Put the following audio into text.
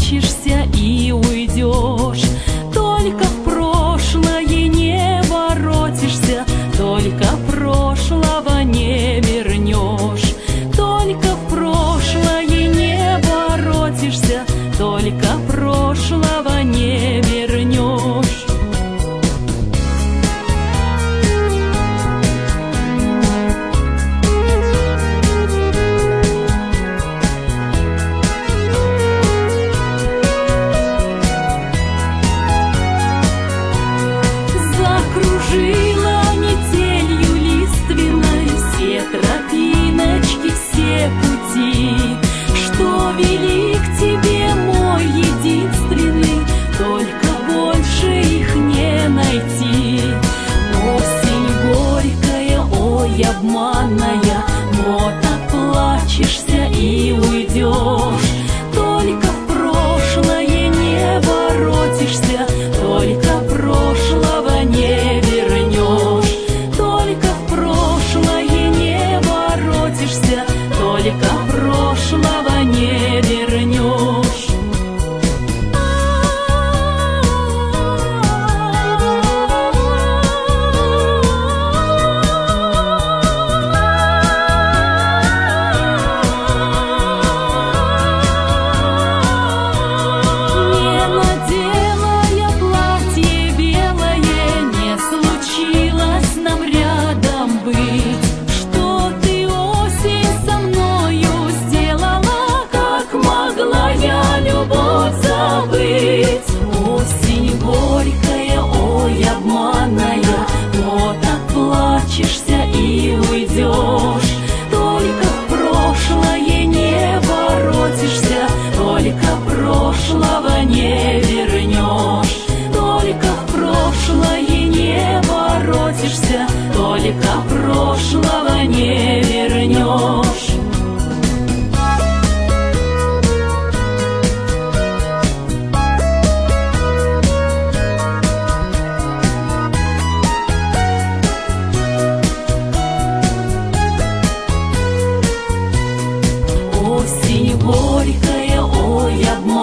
поплачешься и уйдешь. Только в прошлое не воротишься, только прошлого не вернешь. Только в прошлое не воротишься, только прошлого не вернешь. Закружила метелью лиственной все тропиночки, все пути, что вели к тебе, мой единственный, только больше их не найти. Осень горькая, ой, обманная, вот отплачешься и уйдешь. Только в прошлое не воротишься, только прошлого не вернешь. Только в прошлое не воротишься, только прошлого не вернешь. Осень горькая, ой, обманная, вот отплачешься и уйдешь. Только в прошлое не воротишься, только прошлого не вернешь. Только в прошлое не воротишься, только прошлого не вернешь. Осень горькая, ой, обманная,